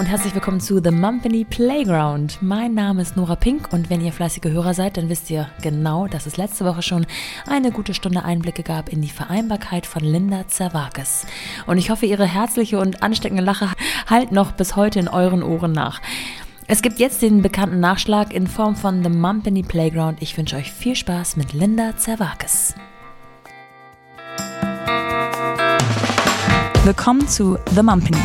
und herzlich willkommen zu The Mumpany Playground. Mein Name ist Nora Pink und wenn ihr fleißige Hörer seid, dann wisst ihr genau, dass es letzte Woche schon eine gute Stunde Einblicke gab in die Vereinbarkeit von Linda Zerwakis. Und ich hoffe, ihre herzliche und ansteckende Lache hallt noch bis heute in euren Ohren nach. Es gibt jetzt den bekannten Nachschlag in Form von The Mumpany Playground. Ich wünsche euch viel Spaß mit Linda Zerwakis. Willkommen zu The Mumpany.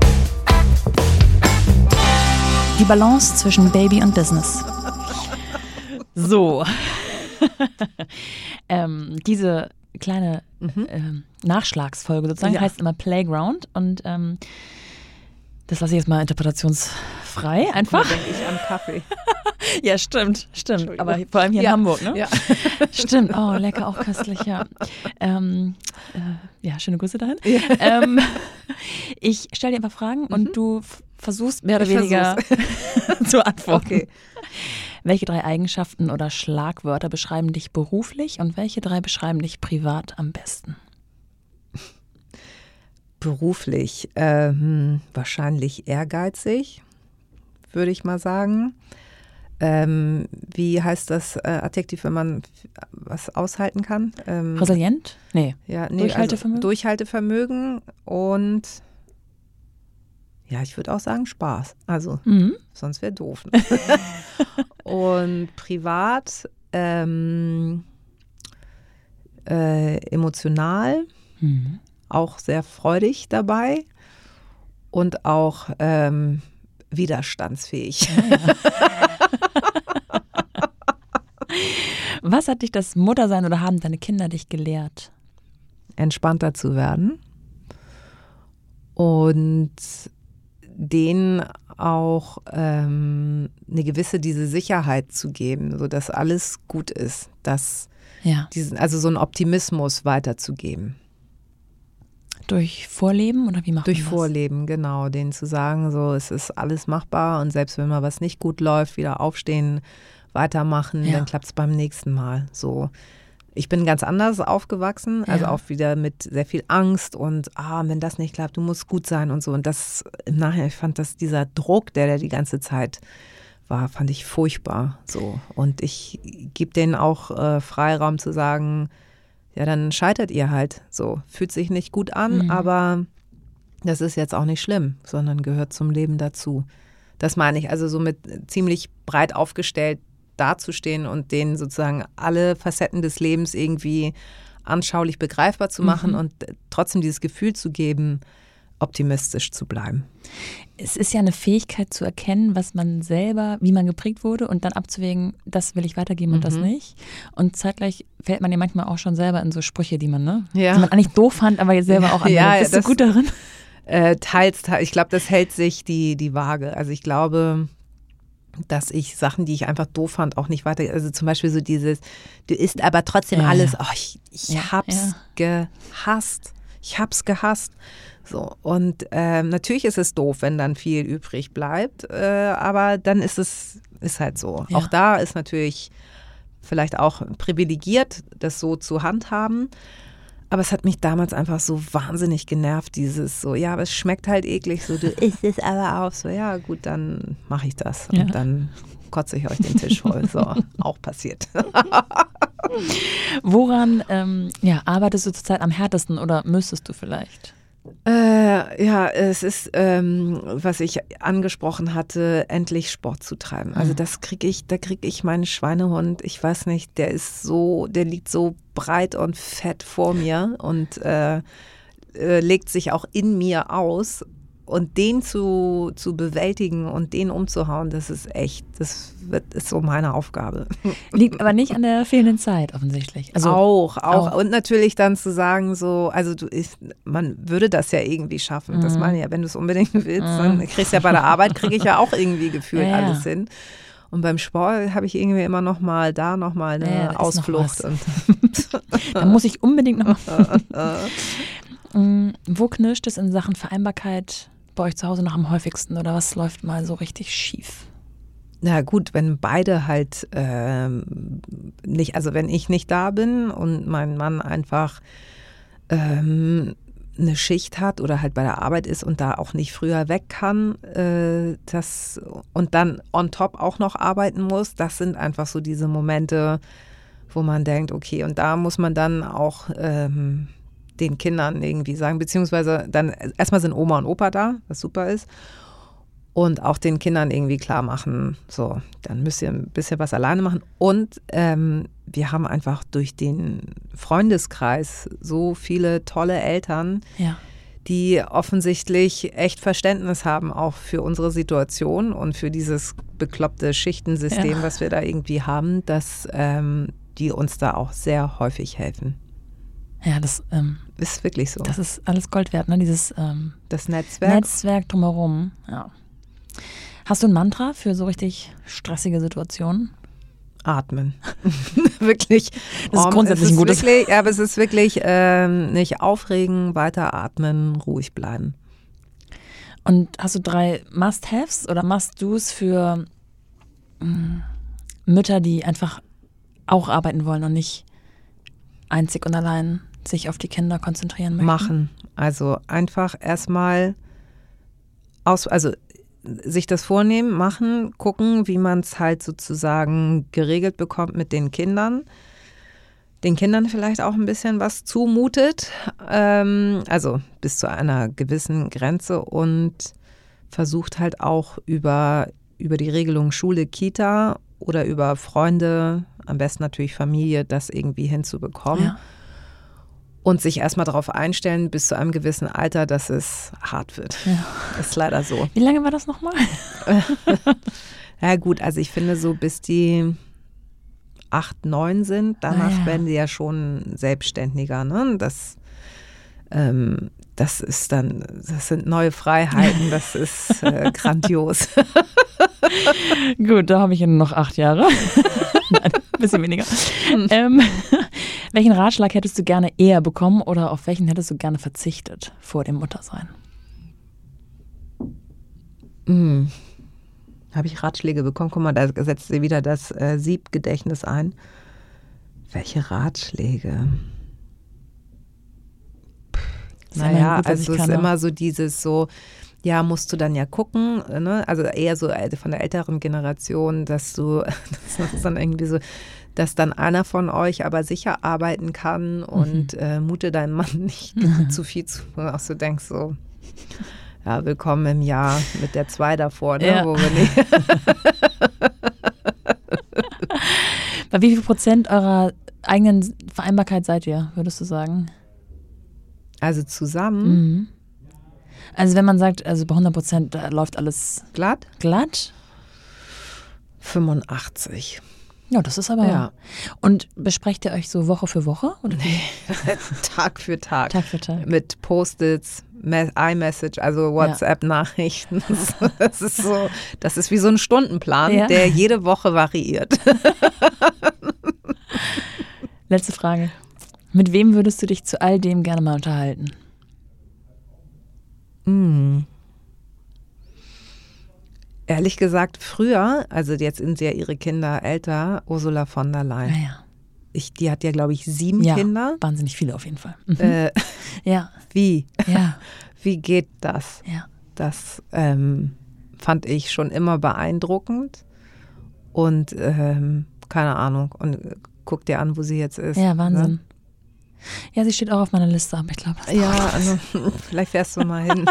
Die Balance zwischen Baby und Business. So. Diese kleine Nachschlagsfolge sozusagen heißt immer Playground und das lasse ich jetzt mal interpretationsfrei einfach. Da denke ich an Kaffee. Ja, stimmt. Aber vor allem hier in Hamburg, ne? Ja. Stimmt. Oh, lecker, auch köstlich, ja. Ja, schöne Grüße dahin. Ja. Ich stelle dir ein paar Fragen und du versuchst mehr oder weniger zu antworten. Okay. Welche 3 Eigenschaften oder Schlagwörter beschreiben dich beruflich und welche 3 beschreiben dich privat am besten? Beruflich wahrscheinlich ehrgeizig, würde ich mal sagen. Wie heißt das Adjektiv, wenn man was aushalten kann? Resilient? Nee. Ja, Durchhaltevermögen? Also Durchhaltevermögen und ja, ich würde auch sagen Spaß. Also sonst wäre doof. Ne? Und privat emotional, auch sehr freudig dabei und auch widerstandsfähig. Ja. Was hat dich das Muttersein oder haben deine Kinder dich gelehrt? Entspannter zu werden und denen auch eine gewisse diese Sicherheit zu geben, sodass alles gut ist, also so einen Optimismus weiterzugeben. Durch Vorleben oder wie macht man das? Durch Vorleben, genau. Denen zu sagen, so es ist alles machbar und selbst wenn mal was nicht gut läuft, wieder aufstehen, weitermachen, dann klappt es beim nächsten Mal. So. Ich bin ganz anders aufgewachsen, also auch wieder mit sehr viel Angst und wenn das nicht klappt, du musst gut sein und so. Und das im Nachhinein, ich fand das dieser Druck, der die ganze Zeit war, fand ich furchtbar. So. Und ich gebe denen auch Freiraum zu sagen, ja, dann scheitert ihr halt so. Fühlt sich nicht gut an, aber das ist jetzt auch nicht schlimm, sondern gehört zum Leben dazu. Das meine ich, also so mit ziemlich breit aufgestellt dazustehen und denen sozusagen alle Facetten des Lebens irgendwie anschaulich begreifbar zu machen und trotzdem dieses Gefühl zu geben, optimistisch zu bleiben. Es ist ja eine Fähigkeit zu erkennen, was man selber, wie man geprägt wurde und dann abzuwägen, das will ich weitergeben und das nicht. Und zeitgleich fällt man ja manchmal auch schon selber in so Sprüche, die man, die man eigentlich doof fand, aber jetzt selber auch anwendet. Ja, bist du gut darin? Teils. Ich glaube, das hält sich die Waage. Also ich glaube, dass ich Sachen, die ich einfach doof fand, auch nicht weiter, also zum Beispiel so dieses, du isst aber trotzdem alles, ich hab's gehasst. Ich hab's gehasst. So, und natürlich ist es doof, wenn dann viel übrig bleibt, aber dann ist halt so. Ja. Auch da ist natürlich vielleicht auch privilegiert, das so zu handhaben. Aber es hat mich damals einfach so wahnsinnig genervt, dieses so, ja, aber es schmeckt halt eklig, so, du isst es aber auch, so, ja gut, dann mache ich das und dann kotze ich euch den Tisch voll, so, auch passiert. Woran arbeitest du zurzeit am härtesten oder müsstest du vielleicht? Es ist, was ich angesprochen hatte, endlich Sport zu treiben. Also da kriege ich meinen Schweinehund, ich weiß nicht, der liegt so breit und fett vor mir und legt sich auch in mir aus. Und den zu bewältigen und den umzuhauen, das ist so meine Aufgabe. Liegt aber nicht an der fehlenden Zeit offensichtlich. Also auch. Und natürlich dann zu sagen, so, also man würde das ja irgendwie schaffen. Das meine ich ja, wenn du es unbedingt willst, dann kriegst du ja bei der Arbeit, kriege ich ja auch irgendwie gefühlt alles hin. Und beim Sport habe ich irgendwie immer noch mal eine Ausflucht. Da muss ich unbedingt noch mal. Wo knirscht es in Sachen Vereinbarkeit bei euch zu Hause noch am häufigsten oder was läuft mal so richtig schief? Na gut, wenn beide halt nicht, also wenn ich nicht da bin und mein Mann einfach eine Schicht hat oder halt bei der Arbeit ist und da auch nicht früher weg kann, und dann on top auch noch arbeiten muss, das sind einfach so diese Momente, wo man denkt, okay, und da muss man dann auch den Kindern irgendwie sagen, beziehungsweise dann erstmal sind Oma und Opa da, was super ist, und auch den Kindern irgendwie klar machen, so, dann müsst ihr ein bisschen was alleine machen. Und wir haben einfach durch den Freundeskreis so viele tolle Eltern, die offensichtlich echt Verständnis haben, auch für unsere Situation und für dieses bekloppte Schichtensystem, was wir da irgendwie haben, dass die uns da auch sehr häufig helfen. Ja, das ist wirklich so. Das ist alles Gold wert, ne? Dieses das Netzwerk drumherum. Ja. Hast du ein Mantra für so richtig stressige Situationen? Atmen. Wirklich. Das ist grundsätzlich ein gutes. Aber es ist wirklich nicht aufregen, weiter atmen, ruhig bleiben. Und hast du 3 Must-Haves oder Must-Dos für Mütter, die einfach auch arbeiten wollen und nicht einzig und allein sich auf die Kinder konzentrieren möchten? Machen. Also einfach erstmal sich das vornehmen, machen, gucken, wie man es halt sozusagen geregelt bekommt mit den Kindern. Den Kindern vielleicht auch ein bisschen was zumutet, also bis zu einer gewissen Grenze, und versucht halt auch über die Regelung Schule, Kita oder über Freunde, am besten natürlich Familie, das irgendwie hinzubekommen. Ja. Und sich erstmal darauf einstellen, bis zu einem gewissen Alter, dass es hart wird. Ja. Ist leider so. Wie lange war das nochmal? Ja gut, also ich finde so, bis die 8, 9 sind, danach werden die ja schon selbstständiger. Ne? Das sind neue Freiheiten, das ist grandios. Gut, da habe ich ja nur noch 8 Jahre. Nein, ein bisschen weniger. Welchen Ratschlag hättest du gerne eher bekommen oder auf welchen hättest du gerne verzichtet vor dem Muttersein? Habe ich Ratschläge bekommen? Guck mal, da setzt sie wieder das Siebgedächtnis ein. Welche Ratschläge? Naja, gut, also es ist immer so dieses so, ja, musst du dann ja gucken, ne? Also eher so von der älteren Generation, dass das ist dann irgendwie so, dass dann einer von euch aber sicher arbeiten kann und mute deinem Mann nicht zu viel zu, auch so denkst so, ja, willkommen im Jahr mit der 2 davor, ne? Ja. Wo wir nicht Bei wie viel % eurer eigenen Vereinbarkeit seid ihr, würdest du sagen? Also zusammen? Also wenn man sagt, also bei 100% da läuft alles glatt? 85. Ja, das ist aber. Ja. Und besprecht ihr euch so Woche für Woche? Oder? Nee, Tag für Tag. Tag für Tag. Mit Post-its, iMessage, also WhatsApp-Nachrichten. Das ist so, das ist wie so ein Stundenplan, der jede Woche variiert. Letzte Frage. Mit wem würdest du dich zu all dem gerne mal unterhalten? Ehrlich gesagt, früher, also jetzt sind ja ihre Kinder älter, Ursula von der Leyen. Ja. Die hat ja, glaube ich, 7 Kinder. Wahnsinnig viele auf jeden Fall. Ja. Wie? Ja. Wie geht das? Ja. Das fand ich schon immer beeindruckend. Und keine Ahnung. Und guck dir an, wo sie jetzt ist. Ja, Wahnsinn. Ne? Ja, sie steht auch auf meiner Liste, aber ich glaube, das also vielleicht fährst du mal hin.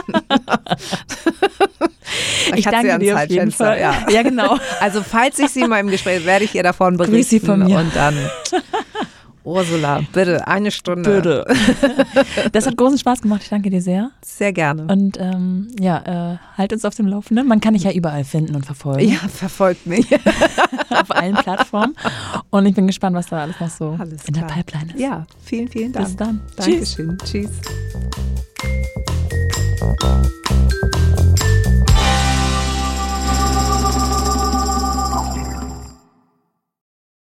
Ich danke dir auf jeden Fall. Ja, genau. Also falls ich sie mal im Gespräch, werde ich ihr davon berichten. Grüß sie von mir. Und dann, Ursula, bitte, 1 Stunde. Bitte. Das hat großen Spaß gemacht, ich danke dir sehr. Sehr gerne. Und halt uns auf dem Laufenden. Man kann dich ja überall finden und verfolgen. Ja, verfolgt mich. Auf allen Plattformen. Und ich bin gespannt, was da alles noch so in der Pipeline ist. Ja, vielen, vielen Dank. Bis dann. Dankeschön. Tschüss.